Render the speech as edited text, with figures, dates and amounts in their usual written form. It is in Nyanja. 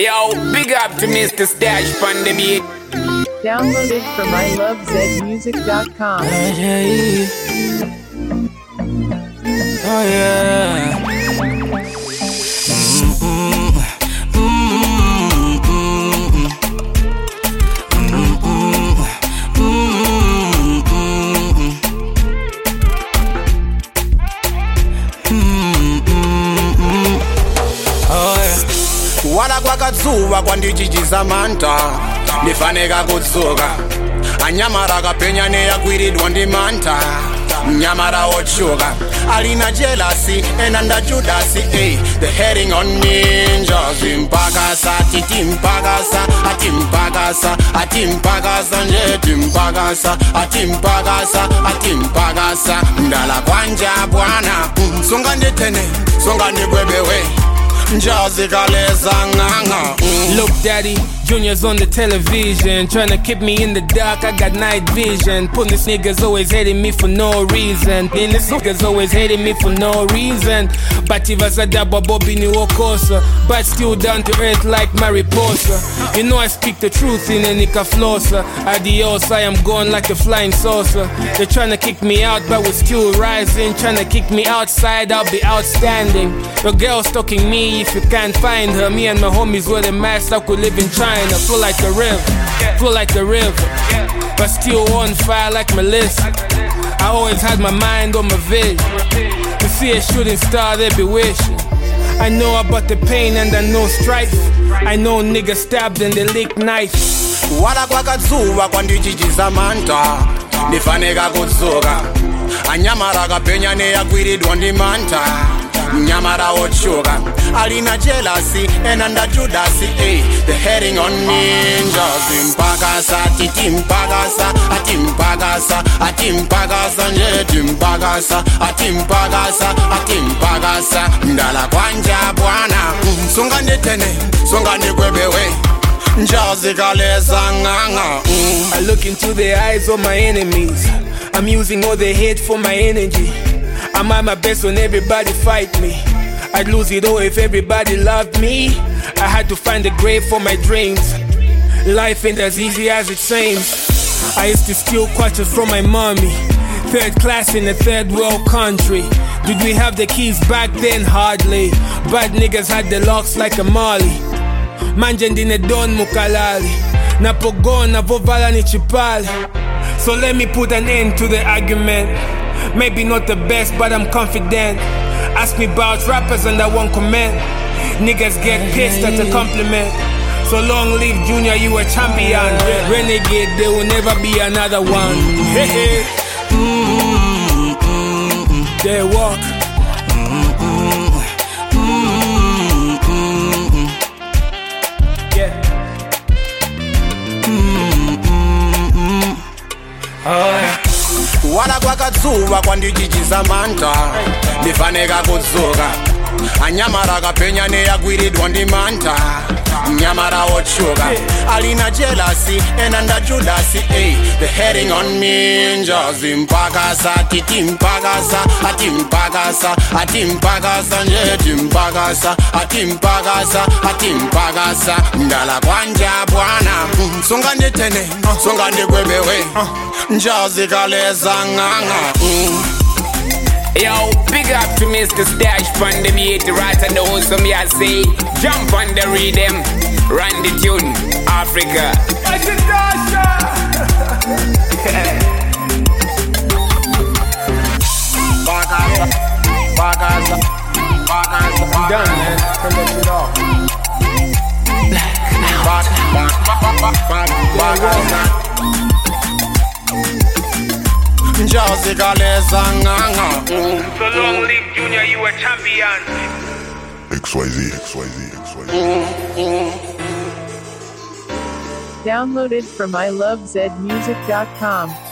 Yo, big up to Mr. Stash Pandemic. Download it from ilovezmusic.com. Oh yeah. Wala kwakadzuwa kwandichichiza manta ndifaneka kudzuka anyamara kapenya neyakwiridwa ndi manta mnyamara wochuka alina jealousy ena ndajudasi the heading on ninjas impakasa titimpakasa atimpakasa nje timpakasa ndala kwanja bwana songa nditene songa ndikwebewe njazi kaleza nganga. Look daddy, Junior's on the television, trying to keep me in the dark, I got night vision. Putting these niggas always hating me for no reason. And these niggas always hating me for no reason. But if I said that Bobby ni wokosa, but still down to earth like Mariposa. You know I speak the truth in a nika flossa. Adios, I am gone like a flying saucer. They're trying to kick me out, but we're still rising. Trying to kick me outside, I'll be outstanding. Your girl stalking me if you can't find her. Me and my homies were the mask that could live in China. Flow like a river, but still on fire like my list. I always had my mind on my vision. To see a shooting star, they be wishing. I know about the pain and I know strife. I know niggas stabbed and they lick knife. Wala kwakadzuwa kwandichichiza manta ndifaneka kudzuka anyamara kapenya neyakwiridwa ndi manta mnyamara wochuka alina jealousy ena ndajudasi the heading on ninjas impakasa atimpakasa nje timpakasa ndala kwanja bwana songa nditene songa ndikwebewe njazi kaleza nganga. I look into the eyes of my enemies. I'm using all the hate for my energy. I'm at my best when everybody fight me. I'd lose it all if everybody loved me. I had to find a grave for my dreams. Life ain't as easy as it seems. I used to steal quarters from my mommy. Third class in a third world country. Did we have the keys back then? Hardly. Bad niggas had the locks like a Mali. Manjendine don mukalali. Napogona vovala ni chipali. So let me put an end to the argument. Maybe not the best, but I'm confident. Ask me about rappers and I won't comment. Niggas get pissed at a compliment. So long live Junior, you a champion. Renegade, there will never be another one. Hey, hey. They walk. Yeah. Oh yeah. Wala kwakadzuwa kwandichichiza manta ndifaneka kudzuka anyamara kapenya neyakwiridwa ndi manta mnyamara wochuka alina jealousy ena ndajudasi the heading on ninjas impakasa atimpakasa nje timpakasa ndala kwanja bwana songa nditene songa ndikwebewe njazi kaleza nganga. Yo, big up to Mr. Stash Pandemic, right and the wholesome, yeah, say, jump on the rhythm, run the tune, Africa. I'm done, man. Turn that shit off. Njazi kaleza nganga. So long live Junior, you a champion. XYZ. Downloaded from ilovezmusic.com.